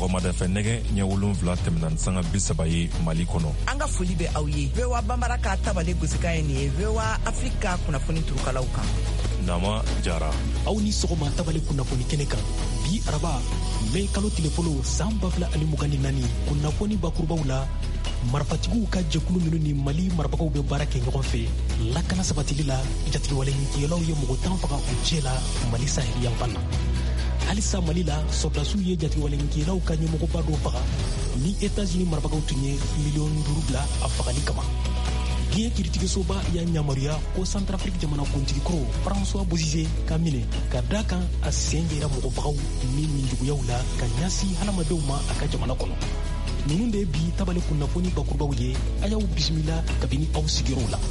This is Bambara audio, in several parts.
sɔgɔmada fɛ nɛgɛ ɲɛ 7 tɛmɛna sanga 30 ye Mali kɔnɔ. An ka foli bɛ aw ye. VOA Bambara ka tabale gosika ye nin ye VOA Afrika kunnafoni turukalaw kan. Nama Jara. Aw ni sɔgɔma tabale kunnafoni kɛnɛ kan. Bi araba mai kalo tile fɔlɔ san 2024 kunnafoni bakurubaw la marifatigiw ka jɛkulu minnu ni Mali marabagaw bɛ baara kɛ ɲɔgɔn fɛ lakana sabatili la jatigɛwaleɲintigɛlaw ye mɔgɔ 10 faga u cɛ la Mali sahel yanfan na. Halisa Mali la sɔrdasiw ye jatigɛwaleɲintigɛlaw ka ɲɛmɔgɔba dɔ faga ni États-Unis marabagaw tun ye miliyɔn 5 bila a fagali kama. Diɲɛ kiritigisoba y'a yamaruya ko Centrafrique jamana kuntigi kɔrɔ François Bozizé ka minɛ ka da kan a sen yera mɔgɔfagaw ni minjuguyaw la ka ɲasi hadamadenw ma a ka jamana kɔnɔ. Ninnu de bi tabale kunnafoni bakurubaw ye a y'aw bisimila kabini aw sigiyɔrɔw la.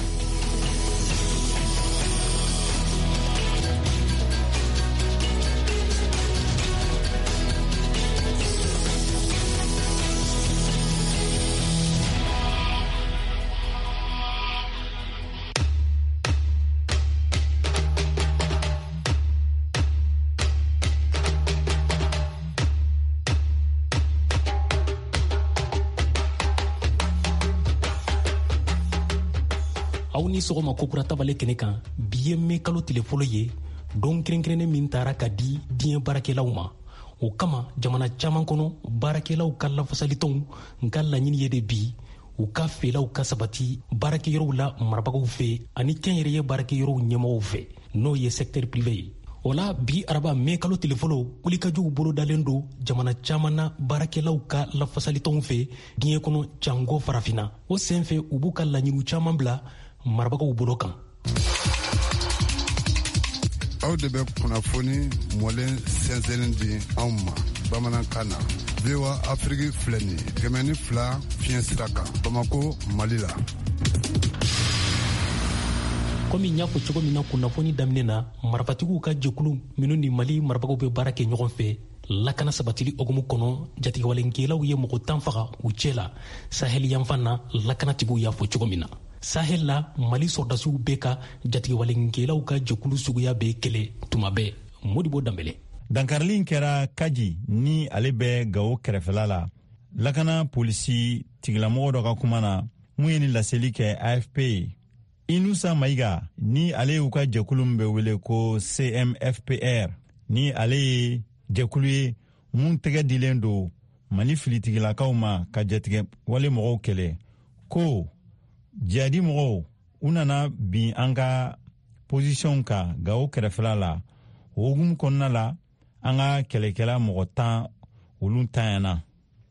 Aw ni sɔgɔma kokura tabale kɛnɛ kan bi ye mai kalo tile fɔlɔ ye don kɛrɛnkɛrɛnnen min taara ka di diɲɛ baarakɛlaw ma. O kama jamana caman kɔnɔ baarakɛlaw ka lafasalitɔnw nka laɲini ye de bi u ka fɛlaw ka sabati baarakɛyɔrɔw la marabagaw fɛ ani kɛnyɛrɛye baarakɛyɔrɔw ɲɛmɔgɔw fɛ n'o ye secteur privé ye. O la bi araba mai kalo tile fɔlɔ kulikajuw bolo dalen don jamana caman na baarakɛlaw ka lafasalitɔnw fɛ diɲɛ kɔnɔ jango farafina. O senfɛ u b'u ka laɲiniw caman bila marabagaw bolo kan. Aw de bɛ kunnafoni mɔlen sɛnsɛnnin di anw ma bamanankan na. VOA Afrique filɛ nin ye 102 fiɲɛ sira kan Bamako Mali la. Komi n y'a fɔ cogo min na kunnafoni daminɛ na marifatigiw ka jɛkulu minnu ni Mali marabagaw bɛ baara kɛ ɲɔgɔn fɛ lakana sabatili hokumu kɔnɔ jatigɛwalenkɛlaw ye mɔgɔ 10 faga u cɛ la Sahel yanfan na lakanatigiw y'a fɔ cogo min na. Sahel la Mali sɔrdasiw bɛ ka jatigɛwalenkɛlaw ka jɛkulu suguya bɛ kɛlɛ tuma bɛɛ. Modibo Dambele. Dankarili kɛra Kaji ni ale bɛ Gao kɛrɛfɛla la. Lakana polisi tigilamɔgɔ dɔ ka kuma na mun ye ni laseli kɛ AFP ye. Inusa Maiga ni ale y'u ka jɛkulu min bɛ wele ko CMFPR ni ale ye jɛkulu ye mun tɛgɛ dilen don Mali filitigilakaw ma ka jatigɛ wale mɔgɔw kɛlɛ ko jadi mɔgɔw u nana bin an ka position ka Gao kɛrɛfɛla la. O hukumu kɔnɔna la an ka kɛlɛkɛla mɔgɔ 10 olu tanyana.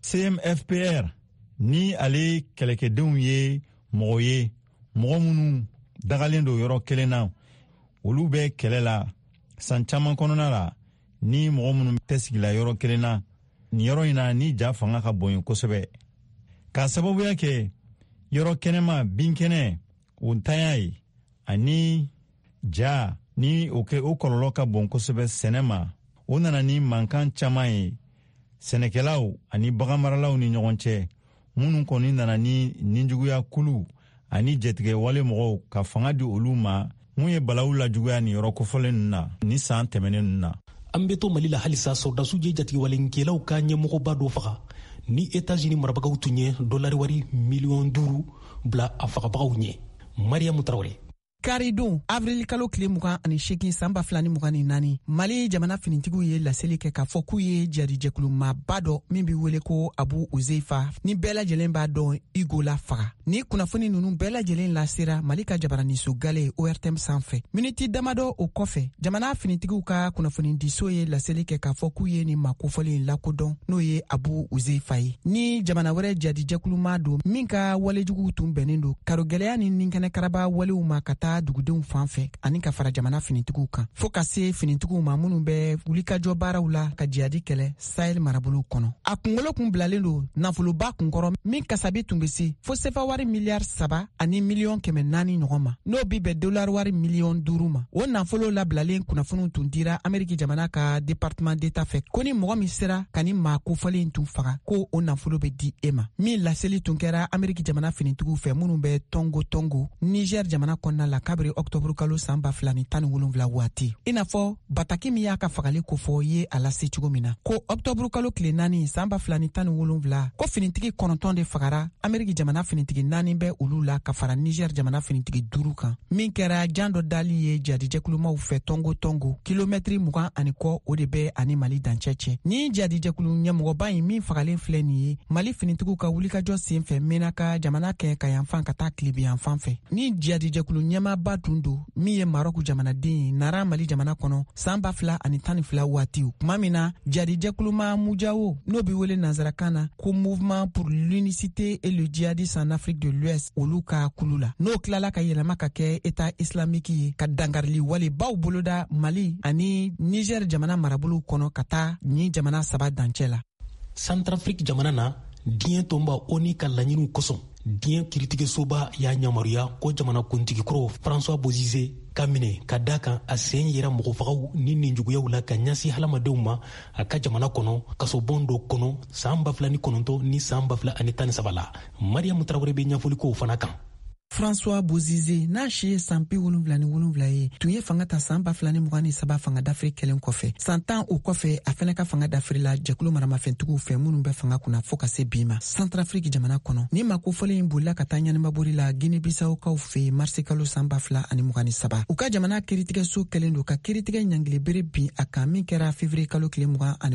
CMFPR ni ale kɛlɛkɛdenw ye mɔgɔ minnu dagalen do yɔrɔ kelen na olu bɛ kɛlɛ la san caman kɔnɔna la ni mɔgɔ minnu tɛ sigila yɔrɔ kelen na ni yɔrɔ in na ni ja fanga ka bon kosɛbɛ ka sababuya kɛ yɔrɔ kɛnɛma binkɛnɛ o ntanya ye ani ja ni o kɔlɔlɔ ka bon kosɛbɛ sɛnɛ ma o nana ni mankan caman ye sɛnɛkɛlaw ani baganmaralaw ni ɲɔgɔn cɛ minnu kɔni nana ni ninjuguya kulu ani jɛtigɛ wale mɔgɔw ka fanga di olu ma mun ye balawu lajuguya ni yɔrɔ kofɔlen ninnu na ni san tɛmɛnen ninnu na. An bɛ to Mali la halisa sɔrdasiw ye jatigɛwalenkɛlaw ka ɲɛmɔgɔba dɔ faga ni États-Unis marabagaw tun ye dolari wari miliyɔn 5 bila a fagabagaw ɲɛ. Mariamu Traoré. Karidon avril kalo tile 28 san 2024 Mali jamana finitigiw ye laseli kɛ k'a fɔ k'u ye jarijɛkulumaba dɔ min bɛ wele ko Abu Uzeifa ni bɛɛ lajɛlen b'a dɔn Igo la faga. Ni kunnafoni ninnu bɛɛ lajɛlen lasera Mali ka jabaraniso gale ORTM sanfɛ. Miniti damadɔ o kɔfɛ jamana finitigiw ka kunnafoni diso ye laseli kɛ k'a fɔ k'u ye ni makofɔlen lakodɔn n'o ye Abu Uzeifa ye. Ni jamana wɛrɛ jarijɛkuluma don min ka walejuguw tun bɛnnen don karogɛlɛya ni ninkɛnɛ karaba walew ma ka taa dugudenw fan fɛ ani ka fara jamana finitigiw kan fo ka se finitigiw ma minnu bɛ wulikajɔ baaraw la ka jihadi kɛlɛ Sahel marabolo kɔnɔ. A kunkolo kun bilalen don nafoloba kunkɔrɔ min kasabi tun bɛ se fo sefa wari miliyari 3 ani miliyɔn 400 ɲɔgɔn ma n'o bi bɛn dolari wari miliyɔn 5 ma. O nafolo labilalen kunnafoniw tun dira Ameriki jamana ka département d'état fɛ ko ni mɔgɔ min sera ka ni maa kofɔlen tun faga ko o nafolo bɛ di e ma. Min laseli tun kɛra Ameriki jamana finitigiw fɛ minnu bɛ Tongo Niger jamana kɔnɔna la kabiri octobre kalo san 2017 waati i n'a fɔ bataki min y'a ka fagali kofɔ ye a lase cogo min na ko octobre kalo tile 4 san 2017 ko finitigi 9 de fagara ameriki jamana finitigi 4 bɛ olu la ka fara niger jamana finitigi 5 kan min kɛra jan dɔ dali ye jadijɛkulumaw fɛ tongo kilomɛtiri 20 ani kɔ o de bɛ ani mali dancɛ ni jadijɛkulu ɲɛmɔgɔba in min fagalen filɛ nin ye mali finitigiw ka wulikajɔ sen fɛ mena ka jamana kɛ ka yanfan ka taa kilibi yanfan fɛ ni jadijɛkulu ɲɛmaba tun don min ye marɔku jamanaden ye nara mali jamana kɔnɔ san 2012 waati tuma min na jadijɛkuluma mujawo n'o bi wele nanzarakan na ko mouvement pour l'unicité et le djihadisme en Afrique de l'Ouest olu ka kulu la n'o tilala ka yɛlɛma ka kɛ état islamique ye ka dangarili wale baw boloda mali ani niger jamana marabolo kɔnɔ ka taa ni jamana saba dancɛ la Centrafrique jamana na diɲɛ tɔnba ONU ka laɲiniw kosɔn diɲɛ kiritigesoba y'a yamaruya ko jamana kuntigi kɔrɔ François Bozizé ka minɛ ka da kan a sen yɛrɛ mɔgɔfagaw ni ninjuguyaw la ka ɲasi halamadenw ma a ka jamana kɔnɔ kasobon dɔ kɔnɔ san 2009 ni san 2013 la Mariam Traoré bɛ ɲɛfɔli k'o fana kan. François Bozizé n'a si ye san 77 ye tun ye fanga ta san 2023 fanga dafiri kelen kɔfɛ san 10 o kɔfɛ a fɛnɛ ka fanga dafiri la jɛkulu maramafɛntigiw fɛ minnu bɛ fanga kunna fɔ ka se bi ma Centrafrique jamana kɔnɔ ni ma kofɔlen in bolila ka taa ɲanimabori la Guinée Bissau kaw fɛ marsi kalo san 2023 u ka jamana kiritigɛso kɛlen don ka kiritigɛ ɲangilebere bin a kan min kɛra février kalo tile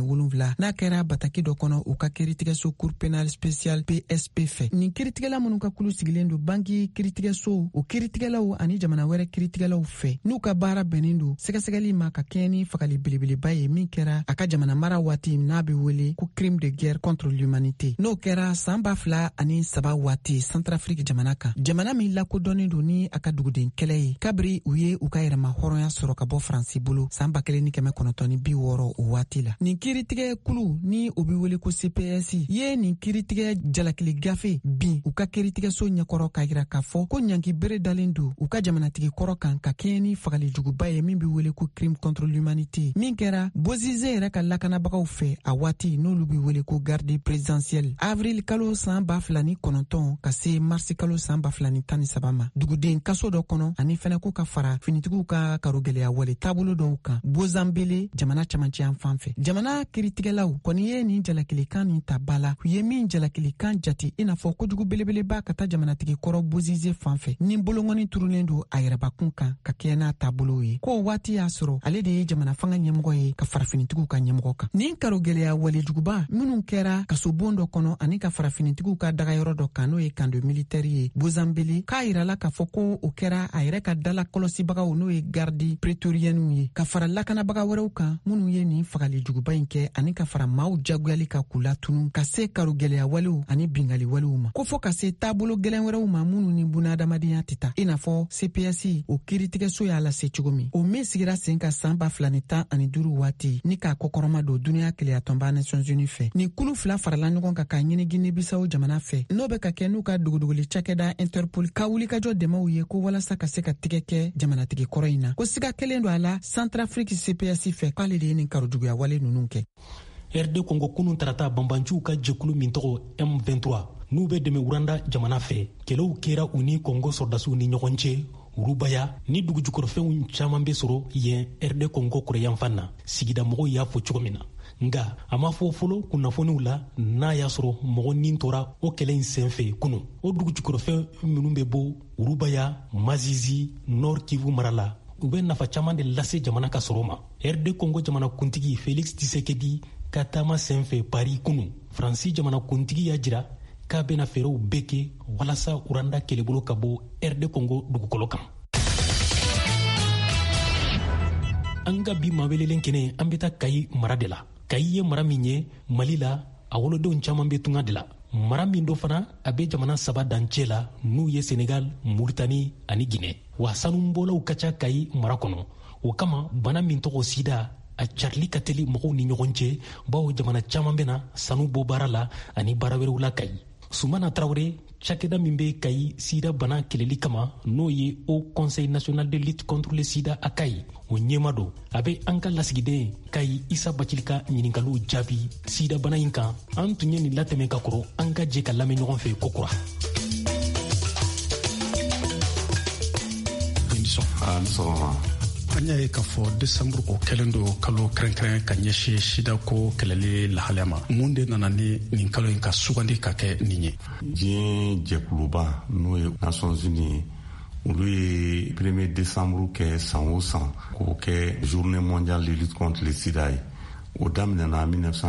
27 n'a kɛra bataki dɔ kɔnɔ u ka kiritigɛso cour pénal spécial PSP fɛ nin kiritigɛla minnu ka kulu sigilen don banki kiritigɛso o kiritigɛlaw ani jamana wɛrɛ kiritigɛlaw fɛ n'u ka baara bɛnnen don sɛgɛsɛgɛli ma ka kɛɲɛ ni fagali belebeleba ye min kɛra a ka jamana mara waati n'a bɛ wele ko crime de guerre contre l'humanité n'o kɛra san 2003 waati Centrafrique jamana kan jamana min lakodɔnnen don ni a ka duguden kɛlɛ ye kabiri u ye u ka yɛrɛma hɔrɔnya sɔrɔ ka bɔ Faransi bolo san 1960 o waati la nin kiritigɛ kulu ni o bɛ wele ko CPS ye nin kiritigɛ jalakili gafe bin u ka kiritigɛso ɲɛkɔrɔ ka yira k'a fɔ ko ɲangi bere dalen don u ka jamanatigi kɔrɔ kan ka kɛɲɛ ni fagali juguba ye min bɛ wele ko crime contre l'humanité min kɛra Bozizé yɛrɛ ka lakanabagaw fɛ a waati n'olu bɛ wele ko garde présidentielle avril kalo san 2009 ka se marsi kalo san 2013 ma duguden kaso dɔ kɔnɔ ani fɛnɛ ko ka fara finitigiw ka karogɛlɛya wale taabolo dɔw kan Bozambele jamana camancɛ yan fan fɛ jamana kiritigɛlaw kɔni ye nin jalakilikan nin ta ba la u ye min jalakilikan jate i n'a fɔ kojugu belebeleba ka taa jamanatigi kɔrɔ Bozizé fan fɛ ni bolongɔni turulen don a yɛrɛbakun kan ka kɛ n'a taabolo ye k'o waati y'a sɔrɔ ale de ye jamana fanga ɲɛmɔgɔ ye ka farafinitigiw ka ɲɛmɔgɔ kan nin karogɛlɛya walejuguba minnu kɛra kasobon dɔ kɔnɔ ani ka farafinitigiw ka dagayɔrɔ dɔ kan n'o ye kando militaire ye Bozambele k'a yirala k'a fɔ ko o kɛra a yɛrɛ ka dala kɔlɔsibagaw n'o ye garde prétorienne ye ka fara lakanabaga wɛrɛw kan minnu ye nin fagali juguba in kɛ ani ka fara maaw jagoyali ka kula tunu ka se karogɛlɛya walew ani bingali walew ma ko fɔ ka se taabolo gɛlɛn wɛrɛw ma minnu ni bunadamadenya tɛ ta i n'a fɔ CPS o kiritigɛso y'a lase cogo min o min sigira sen ka san 2015 waati ni k'a kɔkɔrɔma don duniya keleya tɔnba Nations Unies fɛ nin kulu fila farala ɲɔgɔn kan ka ɲini Guinée Bissau jamana fɛ n'o bɛ ka kɛ n'u ka dogodogoli cakɛda Interpol ka wulikajɔ dɛmɛw ye ko walasa ka se ka tigɛ kɛ jamanatigi kɔrɔ in na ko siga kelen don a la Centrafrique CPS fɛ k'ale de ye nin karojuguya wale ninnu kɛ RD Congo kunun tarata banbanciw ka jɛkulu min tɔgɔ M23 n'u bɛ dɛmɛ Uranda jamana fɛ kɛlɛw kɛra u ni Congo sɔrdasiw ni ɲɔgɔn cɛ Urubaya ni dugujukɔrɔfɛnw caman bɛ sɔrɔ yen RD Congo kɔrɔyanfan na sigida mɔgɔw y'a fɔ cogo min na nga a ma fɔ fɔlɔ kunnafoniw la n'a y'a sɔrɔ mɔgɔ nin tora o kɛlɛ in senfɛ kunu o dugujukɔrɔfɛn minnu bɛ bɔ Urubaya Mazizi Nord Kivu mara la u bɛ nafa caman de lase jamana ka sɔrɔ ma RD Congo jamana kuntigi Félix Tshisekedi ka taama senfɛ Paris kunu Faransi jamana kuntigi y'a jira k'a bɛna fɛɛrɛw bɛɛ kɛ walasa Uranda kɛlɛbolo ka bɔ RD Congo dugukolo kan. An ka bi mawelelen kɛnɛ an bɛ taa Kayi mara de la. Kayi ye mara min ye Mali la a wolodenw caman bɛ tunga de la. Mara min do fana a bɛ jamana saba dancɛ la n'u ye Senegal, Mauritanie ani Guinée. Wa sanubɔlaw ka ca Kayi mara kɔnɔ. O kama bana min tɔgɔ sida a carili ka teli mɔgɔw ni ɲɔgɔn cɛ bawo jamana caman bɛna sanu bɔ baara la ani baara wɛrɛw la Kayi. Soumana Traoré cakɛda min bɛ Kayi sida bana kɛlɛli kama n'o ye Haut Conseil national de lutte contre le sida a Kayi o ɲɛma don a bɛ an ka lasigiden Kayi Isa Bacili ka ɲininkaliw jaabi sida bana in kan an tun ye nin latɛmɛ ka kɔrɔ an ka jɛ ka lamɛn ɲɔgɔn fɛ kokura. an y'a ye k'a fɔ desanburu o kɛlen don kalo kɛrɛnkɛrɛn ka ɲɛsin sida ko kɛlɛli lahalaya ma. Mun de nana ni nin kalo in ka sugandi ka kɛ nin ye? Diɲɛ jɛkuluba n'o ye Nations Unies olu ye 1er décembre kɛ san o san k'o kɛ journée mondiale de lutte contre le sida ye. O daminɛna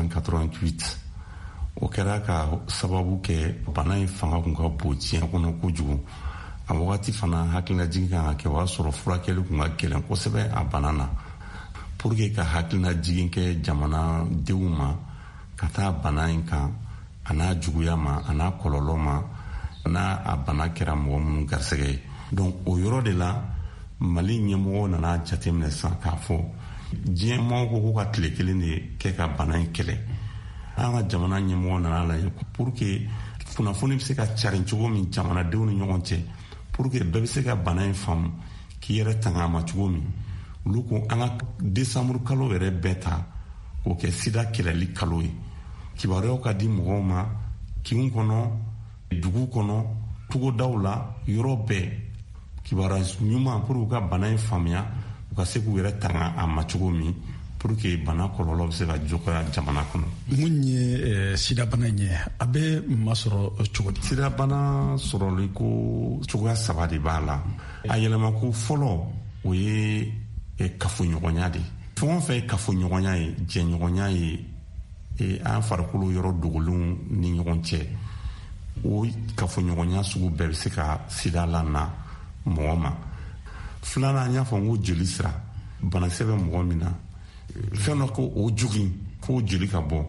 1988. O kɛra ka sababu kɛ bana in fanga kun ka bon diɲɛ kɔnɔ kojugu. A wagati fana hakilinajigin kan ka kɛ o y'a sɔrɔ furakɛli kun ka gɛlɛn kosɛbɛ a bana na. Pour que ka hakilinajigin kɛ jamana denw ma ka taa bana in kan a n'a juguya ma a n'a kɔlɔlɔ ma n'a a bana kɛra mɔgɔ minnu garisɛgɛ ye. Donc o yɔrɔ de la Mali ɲɛmɔgɔw nana jateminɛ sisan k'a fɔ diɲɛmɔgɔw ko k'u ka tile kelen de kɛ ka bana in kɛlɛ. An ka jamana ɲɛmɔgɔ nana lajɛ pour que kunnafoni bɛ se ka carin cogo min jamanadenw ni ɲɔgɔn cɛ pour que bɛɛ bɛ se ka bana in faamu k'i yɛrɛ tanga a ma cogo min. Olu ko an ka décembre kalo yɛrɛ bɛɛ ta k'o kɛ sida kɛlɛli kalo ye. Kibaruyaw ka di mɔgɔw ma kinw kɔnɔ, dugu kɔnɔ, togodaw la, yɔrɔ bɛɛ. Kibaruya ɲuman pour que ka bana in faamuya u ka se k'u yɛrɛ tanga a ma cogo min pour que bana kɔlɔlɔ bɛ se ka jɔkɔya jamana kɔnɔ. Mun ye sida bana in ye a bɛ masɔrɔ cogo di? Sida bana sɔrɔli ko cogoya 3 de b'a la. A yɛlɛma ko fɔlɔ o ye kafoɲɔgɔnya de. Fɛn o fɛn ye kafoɲɔgɔnya ye, jɛɲɔgɔnya ye, an farikolo yɔrɔ dogolenw ni ɲɔgɔn cɛ. O kafoɲɔgɔnya sugu bɛɛ bɛ se ka sida lana mɔgɔ ma. Filanan an y'a fɔ n ko joli sira banakisɛ bɛ mɔgɔ min na fɛn dɔ ko o jogin fo joli ka bɔ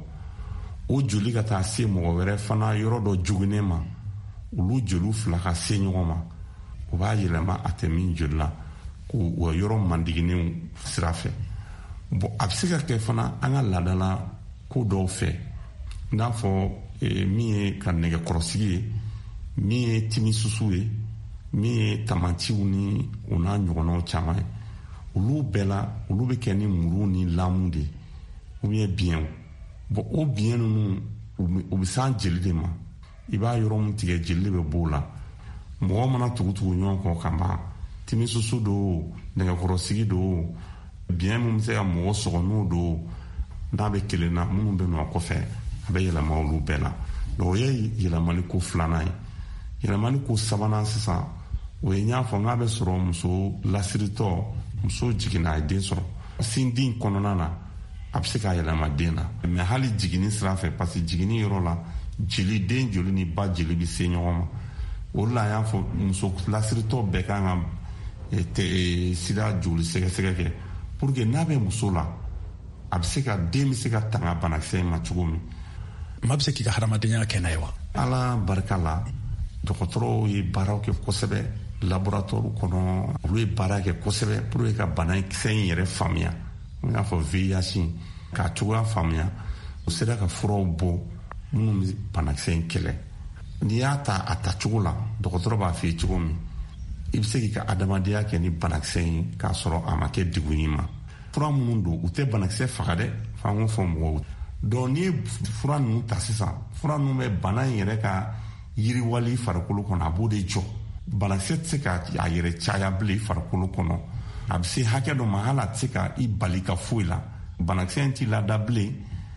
o joli ka taa se mɔgɔ wɛrɛ fana yɔrɔ dɔ joginnen ma olu joliw fila ka se ɲɔgɔn ma o b'a yɛlɛma a tɛ min joli la k'o yɔrɔ mandiginenw sira fɛ. Bon a bɛ se ka kɛ fana an ka laadala ko dɔw fɛ n'a fɔ min ye ka nɛgɛkɔrɔsigi ye min ye timisusu ye min ye tamaciw ni o n'a ɲɔgɔnnaw caman ye olu bɛɛ la olu bɛ kɛ ni muru ni lamu de ou bien biyɛnw. Bon o biyɛn ninnu u bɛ s'an jeli de ma i b'a yɔrɔ min tigɛ jeli de bɛ b'o la mɔgɔ mana tugu ɲɔgɔn kɔ ka ban timisusu do nɛgɛkɔrɔsigi do biyɛn min bɛ se ka mɔgɔ sɔgɔ n'o do n'a bɛ kelen na minnu bɛ nɔ kɔfɛ a bɛ yɛlɛma olu bɛɛ la. Donc o ye yɛlɛmali ko 2nan ye. Yɛlɛmali ko 3nan sisan o ye n y'a fɔ n k'a bɛ sɔrɔ muso lasiritɔ muso jiginna a ye den sɔrɔ sin din kɔnɔna na a bɛ se k'a yɛlɛma den na mais hali jiginni sira fɛ parce que jiginni yɔrɔ la jeli den joli ni ba jeli bɛ se ɲɔgɔn ma o de la an y'a fɔ muso lasiritɔ bɛɛ kan ka sida joli sɛgɛsɛgɛ kɛ pour que n'a bɛ muso la a bɛ se ka den bɛ se ka tanga banakisɛ in ma cogo min. Maa bɛ se k'i ka hadamadenya kɛ n'a ye wa? Ala barika la dɔgɔtɔrɔw ye baaraw kɛ kosɛbɛ laboratoire kɔnɔ olu ye baara kɛ kosɛbɛ pour que ka banakisɛ in yɛrɛ faamuya n y'a fɔ VIH k'a cogoya faamuya u sera ka furaw bɔ minnu bɛ banakisɛ in kɛlɛ. N'i y'a ta a tacogo la dɔgɔtɔrɔ b'a f'i ye cogo min i bɛ se k'i ka adamadenya kɛ ni banakisɛ in k'a sɔrɔ a ma kɛ degun y'i ma. Fura minnu don u tɛ banakisɛ faga dɛ f'an k'o fɔ mɔgɔw. Donc n'i ye fura ninnu ta sisan fura ninnu bɛ bana in yɛrɛ ka yiriwali farikolo kɔnɔ a b'o de jɔ. Banakisɛ tɛ se ka a yɛrɛ caya bilen farikolo kɔnɔ a bɛ se hakɛ dɔ ma hali a tɛ se ka i bali ka foyi la. Banakisɛ in t'i lada bilen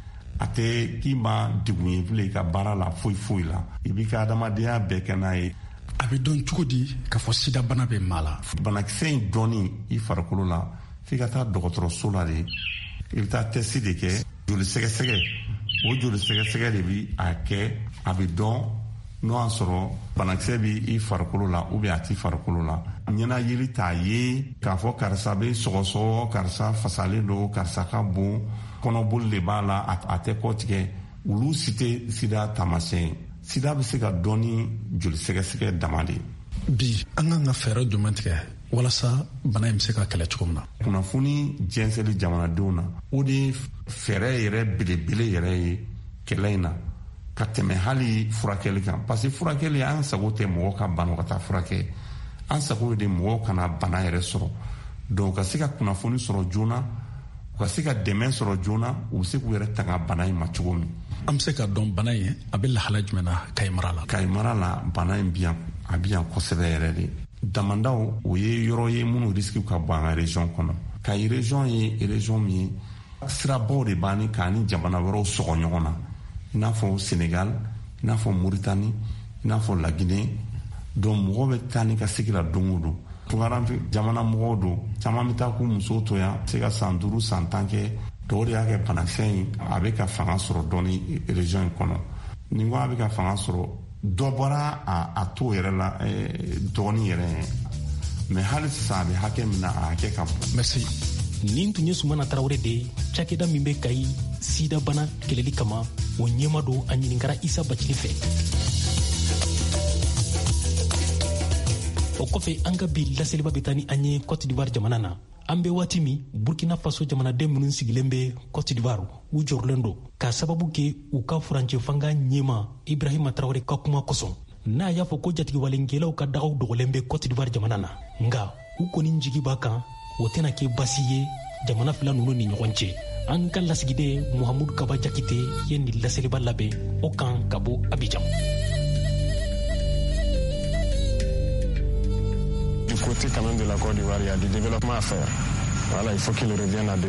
a tɛ k'i ma degun ye bilen i ka baara la foyi la i b'i ka adamadenya bɛɛ kɛ n'a ye. A bɛ dɔn cogo di k'a fɔ sida bana bɛ maa la? Banakisɛ in dɔnni i farikolo la f'i ka taa dɔgɔtɔrɔso la de i bɛ taa tɛsi de kɛ joli sɛgɛsɛgɛ o joli sɛgɛsɛgɛ de bi a kɛ a bɛ dɔn n'o y'a sɔrɔ banakisɛ bɛ i farikolo la ou bien a t'i farikolo la. Ɲɛnajili t'a ye k'a fɔ karisa bɛ sɔgɔsɔgɔ karisa fasalen don karisa ka bon kɔnɔboli de b'a la a tɛ kɔ tigɛ olu si tɛ sida taamasiyɛn. Sida bɛ se ka dɔn ni joli sɛgɛsɛgɛ dama de. Bi an kan ka fɛɛrɛ jumɛn tigɛ walasa bana in bɛ se ka kɛlɛ cogo min na? Kunnafoni jɛnsɛnli jamanadenw na o de ye fɛɛrɛ yɛrɛ belebele yɛrɛ ye kɛlɛ in na ka tɛmɛ hali furakɛli kan parce que furakɛli an sago tɛ mɔgɔ ka bana ka taa furakɛ an sago de mɔgɔw kana bana yɛrɛ sɔrɔ donc ka se ka kunnafoni sɔrɔ joona u ka se ka dɛmɛ sɔrɔ joona u bɛ se k'u yɛrɛ tanga bana in ma cogo min. An bɛ se ka dɔn bana in a bɛ lahala jumɛn na Kayi mara la? Kayi mara la bana in a bɛ yan kosɛbɛ yɛrɛ de damandaw o ye yɔrɔ ye minnu risque ka bon an ka région kɔnɔ ka ye région min ye sirabaw de b'ani k'a ni jamana wɛrɛw sɔgɔ ɲɔgɔn na i n'a fɔ Sénégal i n'a fɔ Mauritanie i n'a fɔ La Guinée donc mɔgɔ bɛ taa ni ka segin la don o don tunkaran jamana mɔgɔw don caman bɛ taa k'u musow to yan se ka san 5 san 10 kɛ dɔw de y'a kɛ banakisɛ in a bɛ ka fanga sɔrɔ dɔɔni région in kɔnɔ ni ko a bɛ ka fanga sɔrɔ dɔ bɔra a to yɛrɛ la dɔɔni yɛrɛ mais hali sisan a bɛ hakɛ min na a hakɛ ka bon. Merci. Nin tun ye Sumana Tarawele de ye cakɛda min bɛ Kayi sida bana kɛlɛli kama o ɲɛma don a ɲininkara Isa Bacili fɛ. O kɔfɛ an ka bi laseliba bɛ taa ni an ye Côte d'Ivoire jamana na. An bɛ waati min Burkina Faso jamanaden minnu sigilen bɛ Côte d'Ivoire u jɔrɔlen don k'a sababu kɛ u ka furancɛ fanga ɲɛma Ibrahima Traoré ka kuma kosɔn. N'a y'a fɔ ko jatigibalenkɛlaw ka dagaw dogolen bɛ Côte d'Ivoire jamana na nka u kɔni jigi b'a kan o tɛna kɛ basi ye jamana fila ninnu ni ɲɔgɔn cɛ. An ka lasigiden Muhammadu Kaba Jakite ye nin laseliba labɛn o kan ka bɔ Abidjan. Du côté quand même de la Côte d'Ivoire, il y a du développement à faire. Voilà, il faut qu'il revienne à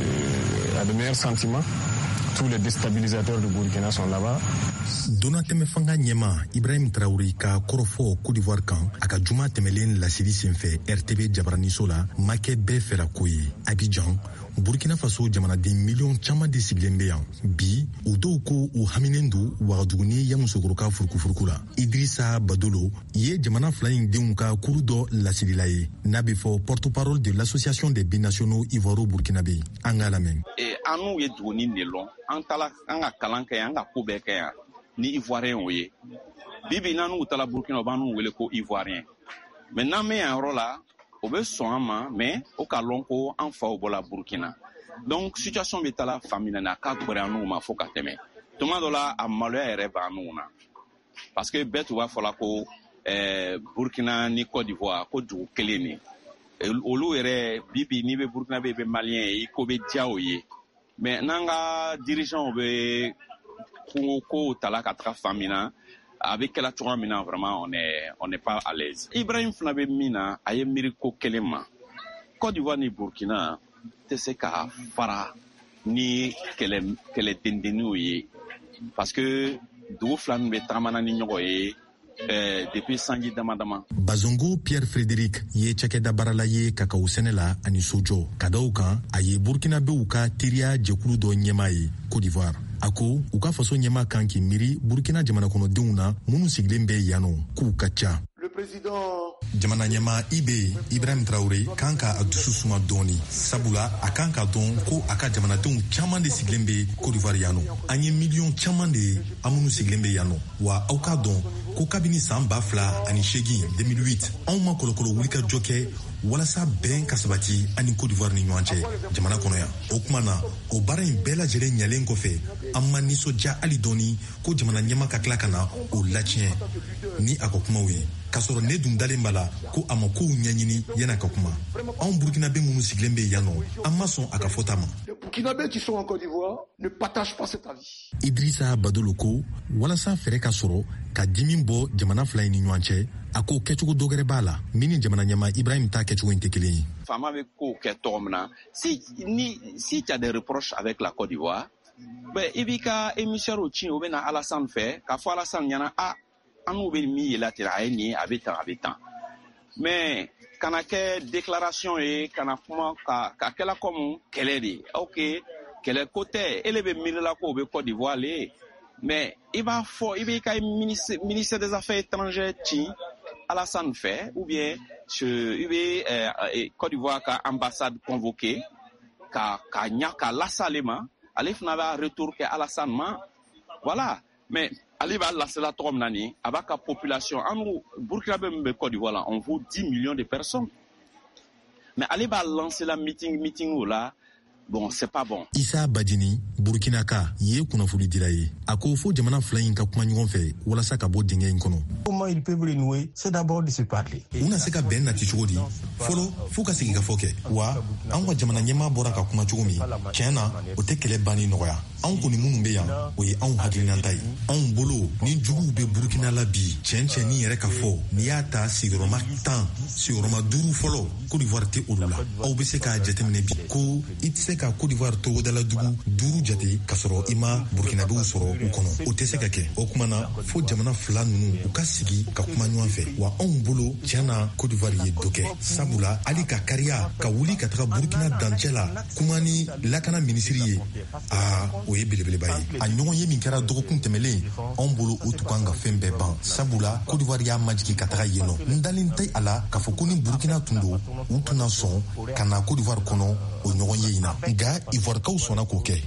de meilleurs sentiments. Tous les déstabilisateurs du Burkina sont là-bas. Donna tɛmɛ fanga ɲɛma Ibrahim Traoré ka kɔrɔfɔ Côte d'Ivoire kan a ka juma tɛmɛlen laseli senfɛ RTB jabaraniso la ma kɛ bɛɛ fɛra ko ye. Abidjan Burkina Faso jamanaden miliyɔn caman de sigilen bɛ yan bi u dɔw ko u haminen don Ouagadougou ya musokɔrɔka furukufuruku la. Idrissa Badolo ye jamana fila in denw ka kuru dɔ laselila ye n'a bɛ fɔ porte-parole de l'association des binationaux ivoiro-burkinabé. An k'a lamɛn. An n'u ye Duguni de lɔn an ka kalan kɛ yan an ka ko bɛɛ kɛ yan ni Ivoirien o ye bibi n'an n'u taara Burkina u b'an n'u wele ko Ivoirien mais n'an bɛ yan yɔrɔ la o bɛ sɔn an ma mais o ka lɔn ko an faw bɔra Burkina donc situation bɛ taa faamuya na k'a gwɛrɛ an n'u ma fo ka tɛmɛ tuma dɔ la a maloya yɛrɛ b'an n'u na parce que bɛɛ tun b'a fɔ la ko Burkina ni Côte d'Ivoire ko dugu kelen de olu yɛrɛ bibi n'i bɛ Burkina bɛ Malien ye i ko bɛ diya o ye mais n'an ka dirigeants bɛ ko tala ka taga fan min na a bɛ kɛla cogoya min na vraiment on n'est pas à l'aise. Ibrahim fana bɛ min na a ye miiri ko kelen ma Côte d'Ivoire ni Burkina tɛ se ka fara ni kɛlɛ dendenniw ye parce que dugu fila min bɛ tagamana ni ɲɔgɔn ye depuis sanji damadama. Bazongo Pierre Frédéric ye cakɛda baarala ye kakao sɛnɛ la ani sojɔ ka da u kan a ye burkinabɛw ka teriya jɛkulu dɔ ɲɛma ye Côte d'Ivoire. A ko u ka faso ɲɛma kan k'i miiri Burkina jamanakɔnɔdenw na minnu sigilen bɛ yanɔ k'u ka ca. Jamana ɲɛma IBE Ibrahim Traoré kan ka a dusu suma dɔɔni sabula a kan ka dɔn ko a ka jamanadenw caman de sigilen bɛ Côte d'Ivoire yanɔ. An ye miliyɔn caman de ye an minnu sigilen bɛ yanɔ wa aw k'a dɔn ko kabini san 2008 2008 anw ma kɔlɔkɔlɔ wulikajɔ kɛ walasa bɛn ka sabati ani Côte d'Ivoire ni ɲɔgɔn cɛ jamana kɔnɔ yan. O kuma na o baara in bɛɛ lajɛlen ɲalen kɔfɛ an ma nisɔndiya hali dɔɔni ko jamana ɲɛma ka tila ka na o latiɲɛ ni a ka kumaw ye k'a sɔrɔ ne dun dalen b'a la ko a ma kow ɲɛɲini yan'a ka kuma. Anw burkinabé minnu sigilen bɛ yan nɔ an ma sɔn a ka fɔta ma. Burkinabés qui sont en Côte d'Ivoire ne partagent pas cet avis. Idrissa Badolo ko walasa fɛrɛ ka sɔrɔ ka dimi bɔ jamana fila in ni ɲɔgɔn cɛ a ko kɛcogo dɔgɛrɛ b'a la min ni jamana ɲɛma Ibrahim ta kɛcogo in tɛ kelen ye. Faama bɛ ko kɛ tɔgɔ min na si tu as des reproches avec la Côte d'Ivoire ben i b'i ka émissaire ci o bɛ na Alassane fɛ k'a fɔ Alassane ɲɛna an n'u bɛ min yela ten a ye nin a bɛ tan mais kana kɛ déclaration ye kana kuma ka kɛla comme kɛlɛ de ok kɛlɛ ko tɛ ele bɛ miirila ko o bɛ Côte d'Ivoire le mais i b'a fɔ i b'i ka ministère des affaires étrangères ci Alassane fɛ ou bien i bɛ Côte d'Ivoire ka ambassade convoqué ka lase ale ma ale fana b'a retour kɛ Alassane ma voilà mais ale b'a lasela tɔgɔ min na nin a b'a ka population an n'u Burkinabé min bɛ Côte d'Ivoire la on vaut 10 millions de personnes mais ale b'a lancé la meeting o la bon c'est pas bon. Issa Badini Burkinaka ye kunnafoni dira ye a ko fo jamana fila in ka kuma ɲɔgɔn fɛ walasa ka bɔ dingɛ in kɔnɔ. Comment ils peuvent renouer c'est d'abord de se parler. U na se ka bɛn nati cogo di fɔlɔ f'u ka segi ka fɔ kɛ wa an ka jamana ɲɛmaa bɔra ka kuma cogo min tiɲɛ na o tɛ kɛlɛ banni nɔgɔya anw kɔni minnu bɛ yan o ye anw hakilinata ye anw bolo ni juguw bɛ burukina la bi cɛn ni yɛrɛ ka fɔ n'i y'a ta sigiyɔrɔma 10 sigiyɔrɔma 5 fɔlɔ Côte d'Ivoire tɛ olu la aw bɛ se k'a jateminɛ bi ko i tɛ se ka Côte d'Ivoire togodala dugu 5 jate k'a sɔrɔ i ma burukinabew sɔrɔ u kɔnɔ o tɛ se ka kɛ o kuma na fo jamana fila ninnu u ka sigi ka kuma ɲɔgɔn fɛ wa anw bolo tiɲɛ na Côte d'Ivoire ye dɔ kɛ sabula hali ka kariya ka wuli ka taga burukina dancɛ la kuma ni lakana minisiri ye o ye belebeleba ye a ɲɔgɔn ye min kɛra dɔgɔkun tɛmɛlen anw bolo o tun kan ka fɛn bɛɛ ban sabula Côte d'Ivoire y'a majigi ka taga yen nɔ n dalen tɛ a la k'a fɔ ko ni burukina tun don u tun na sɔn ka na Côte d'Ivoire kɔnɔ o ɲɔgɔn ye in na nka ivoirekaw sɔnna k'o kɛ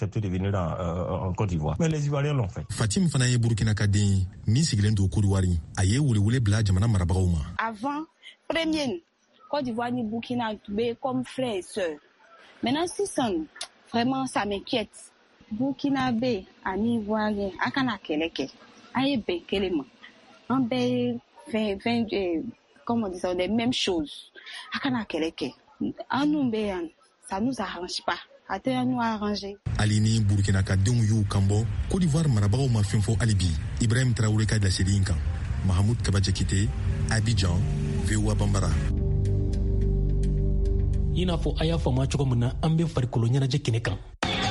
Fatim fana ye burukina ka den ye min sigilen don Côte d'Ivoire a ye welewele bila jamana marabagaw ma avant premier Côte d'Ivoire ni Burkina Faso comme frères et sœurs maintenant sisan vraiment ça m'inquiète Burkinabé ani Ivoirien akana keleke aye ben kelema en ben 20 comme on dit ça les mêmes choses akana keleke anumbeyan ça nous arrange pas à nous arranger Alini Burkina ka denw y'u kanbɔ Côte d'Ivoire marabagaw ma fɛn fɔ hali bi Ibrahim Traoré ka laseli kan Mahamoud Kabajakite Abidjan VOA Bambara i n'a fɔ a y'a faamuya cogo min na an bɛ farikolo ɲɛnajɛ kɛnɛ kan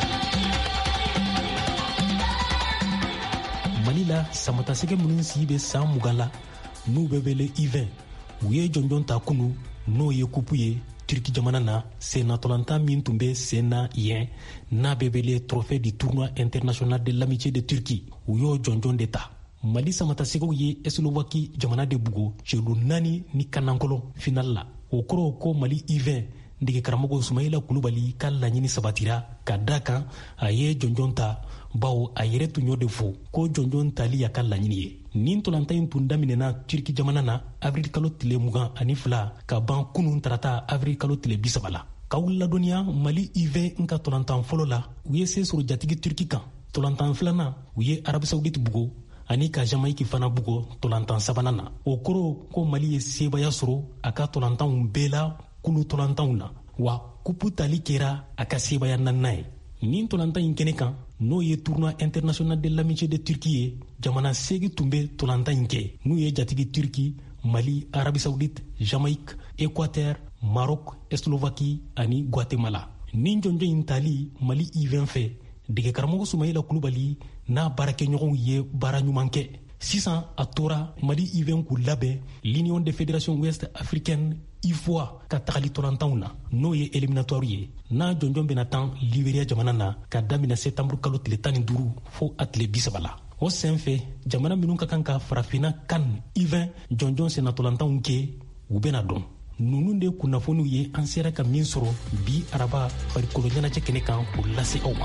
Mali la samatasɛgɛ minnu sigi bɛ san 20 la n'u bɛ wele I20 u ye jɔnjɔn ta kunu n'o ye kupu ye Turki jamana na senatolanta min tun bɛ sen na yen n'a bɛ wele trophée du tournoi international de l'amitié de Turquie u y'o jɔnjɔn de ta Mali samatasɛgɛw ye Eslovaquie jamana de bugo celu 4 ni kanankolo final la o kɔrɔ ko Mali I20 ndege karamɔgɔ Sumayila Kulubali ka laɲini sabatira ka da kan a ye jɔnjɔn ta bawo a yɛrɛ tun y'o de fɔ ko jɔnjɔn tali y'a ka laɲini ye nin tolanta in tun daminɛna Turki jamana na avril kalo tile 22 ka ban kunun tarata avril kalo tile 30 la k'aw ladɔnniya Mali I20 ka tolantan fɔlɔ la u ye se sɔrɔ jatigi Turki kan tolantan filanan u ye Arabi Saoudite bugo ani ka Jamaïque fana bugo tolantan sabanan na o kɔrɔ ko Mali ye sebaya sɔrɔ a ka tolantanw bɛɛ la kulu tolantanw na wa kupu tali kɛra a ka sebaya naaninan ye nin tolantan in kɛnɛ kan n'o ye tournoi international de l'amitié de Turquie ye jamana 8 tun bɛ tolantan in kɛ n'u ye jatigi Turki Mali Arabi Saoudite Jamaïque Équateur Maroc Eslovaquie ani Guatemala nin jɔnjɔn in tali Mali I20 fɛ dege karamɔgɔ Sumayila Kulubali n'a baarakɛɲɔgɔnw ye baara ɲuman kɛ sisan a tora Mali I20 k'u labɛn l'Union des fédérations ouest africaines IFOA ka tagali tolantanw na n'o ye éliminatoire ye n'a jɔnjɔn bɛna tan Libéria jamana na ka daminɛ septembre kalo tile 15 fo a tile 30 la o senfɛ jamana minnu ka kan ka farafina CAN I20 jɔnjɔn senatolantanw kɛ u bɛna dɔn ninnu de kunnafoniw ye an sera ka min sɔrɔ bi araba farikolo ɲɛnajɛ kɛnɛ kan k'o lase aw ma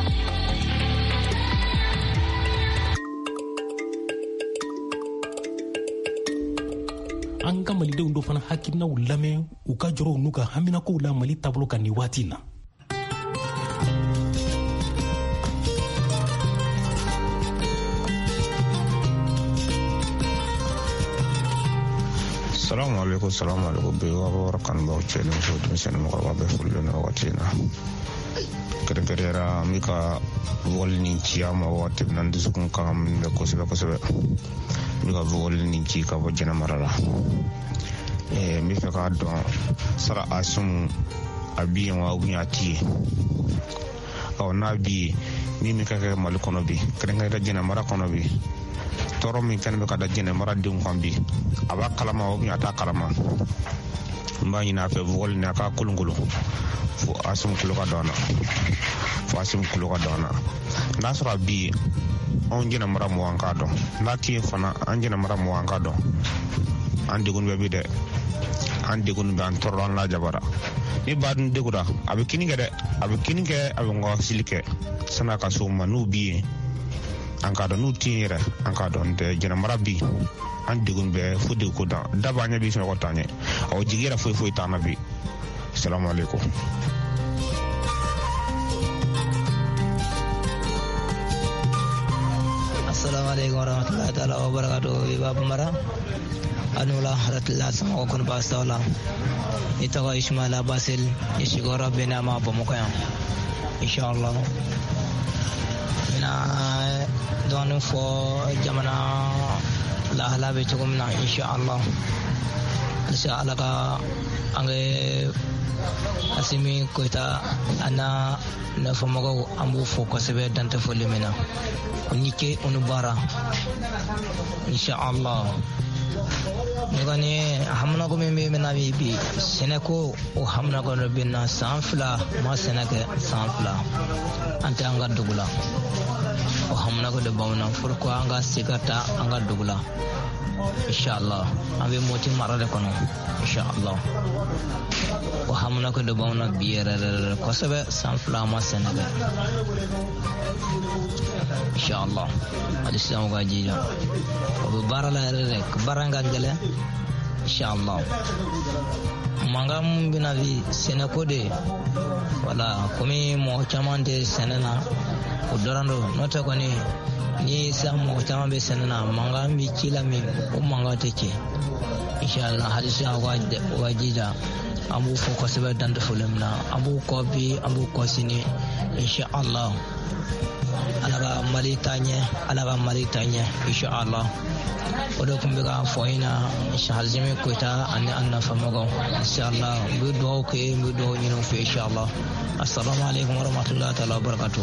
an ka malidenw dɔ fana hakilinaw lamɛn u ka jɔrɔw n'u ka haminakow la Mali taabolo kan ni waati na Salamu alaikum be wa barakan ba ce ne so dum sen mo ba be fullo na wati na kere mika volni ciama wati nan disu kun kam be ko sebe mika volni ci ka bo jena marala mi fe ka don sara asum abi wa unyati o na bi mi ka ka mal kono bi kere ngai jena mara kono bi toro min kan be ka da jene mara dum kambi aba kalama o nya ta kalama mbani na fe vol na ka kulungulu fu asum kuluka dona nasra bi on jena mara mo wanka do lati fana an jena mara mo wanka do ande gun be de ande gun be an toro an la jabara ni badun de gura abe kininge abe ngo silike sana ka so manu bi an ka don nutire an ka don de jena marabi an digun be fudi ko da dabanya bi so ko tanye o jigira foi tanabi assalamu alaikum assalamu alaikum warahmatullahi ta'ala wabarakatuh. Babu mara anula haratullah sama kun basawla ita wa Ismaila Basil ishigo rabbina ma ba muka inshallah ina don fo jamana la halabe tugumna inshallah ka ange asimi koita ana na fomago ambu fo ko sebe dante fo limina unike unubara inshallah ngani hamna ko me na bi senako o hamna ko binna sanfla ma senake sanfla ante anga dugula o hamna ko de bawna furko anga sigata anga dugula inshallah abe moti marade kono inshallah o hamna ko de bawna biere ko sebe sanfla ma senake inshallah alislam ga jija o barala rek baranga ngale inshallah mangam binavi senako de wala komi mo chamande senena o dorando nota ko ni samo chama be senena mangam bi kilami o manga teke inshallah hadisa wa jija abu ko ko sebe dande fulemna abu ko bi abu ko sini inshallah alaga malitanye inshallah odo kumbe ga foina inshallah ko ta anna famago inshallah bu do ke bu do nyino fi inshallah. Assalamu alaikum warahmatullahi taala wabarakatuh.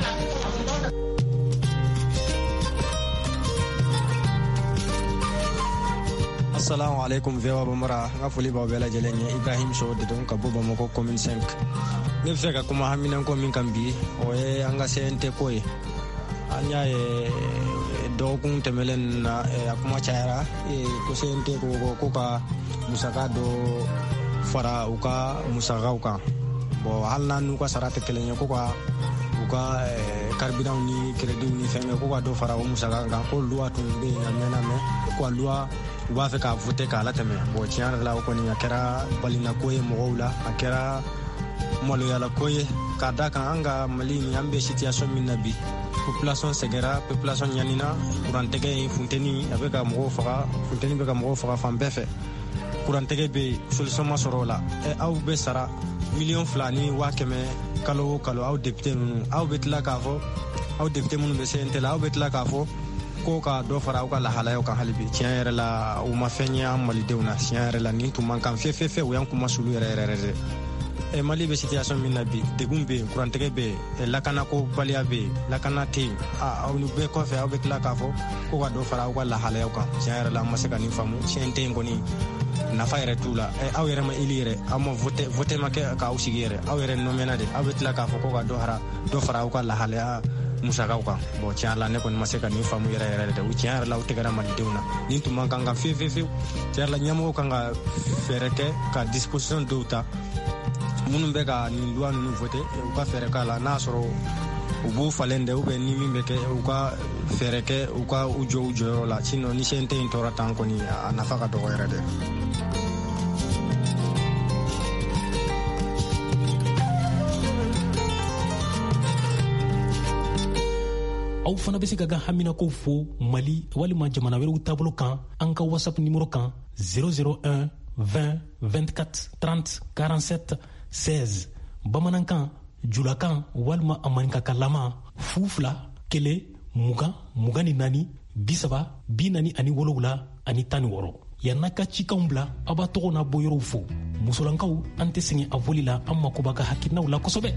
Assalamu alaikum vewa bamara ngafuli ba bela jelenye Ibrahim Show de don kabuba moko commune 5 ne feka kuma hamina ko min kambi o e anga sente koy anya e dogun temelen na akuma chaira e ko sente ko ka musaka do fara uka musaka uka bo halna nu ka sarate kelenye ko ka uka carburant ni credit ni femme ko ka do fara o musaka ga ko loi to be amena me ko loi uba fe ka voter ka la teme bo tiana la ko ni akera balina koye mo wala akera molo yala koye ka da kan anga malini ambe situation min nabi population segera population yanina kurantege funteni abeka mo faga funteni beka mo faga fambefe kurantege be solution masorola e aw be sara million flani wa keme kalo aw député nu aw betla ka fo aw député mun be sentela aw betla ka fo ko ka do fara ko la halayo kan halibi tiere la o ma fenya mali deuna tiere la nintu man kan fe o yanku masulu re e mali be situation min nabi de gumbe kurantege be la kana ko balia be la kana te a onu be ko fe aw be kla ka fo ko ka do fara ko la halayo kan tiere la masaka ni famu tiente ngoni na fayre tula e aw yere ma ilire amo voter ma ka usigere aw yere no menade aw be kla ka fo ko ka do fara ko la halaya musaka ko bo tiala ne ko maseka ni famu yere de tiara la utegara ma deuna nintu mankanga fe tiara nyamo kanga fereke ka disposition douta munun be ka ni loi nu voter u ka fereka la nasoro u bu falende u be ni mimbe ke u ka fereke u ka ujo la chino ni sente intora tanko ni anafaka do yere de aw fana bɛ se ka ka hamina ko fo Mali walima jamana wɛrɛw taabolo kan an ka WhatsApp numéro kan 001 20 24 30 47 16 bamanankan julakan walima a maninkakalama 2 1 20 24 30 47 ani 16 yan'a ka cikanw bila a b'a tɔgɔ n'a bɔyɔrɔw fo musolankaw an tɛ sɛgɛn a foli la an mako b'a ka hakilinaw la kosɛbɛ.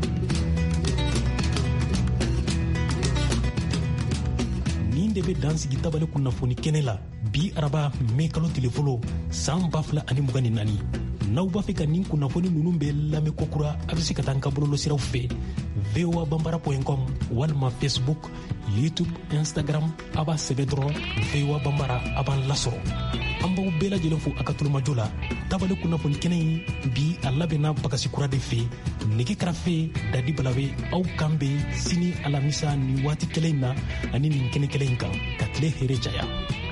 nin de bɛ dan sigi tabale kunnafoni kɛnɛ la bi araba mai kalo tile fɔlɔ san 2024 n'aw b'a fɛ ka nin kunnafoni ninnu bɛ lamɛn kokura a bɛ se ka taa an ka bɔlɔlɔsiraw fɛ voabambara.com walima Facebook, YouTube, Instagram a b'a sɛbɛn dɔrɔn VOA Bambara a b'an lasɔrɔ. An b'aw bɛɛ lajɛlen fo a ka tulomajɔ la tabale kunnafoni kɛnɛ in bi a labɛnna Bakasi Kura de fɛ nege karafe Dadi Balabe aw kan bɛ sini alamisa ni waati kelen in na ani nin kɛnɛ kelen in kan ka tile hɛrɛ caya.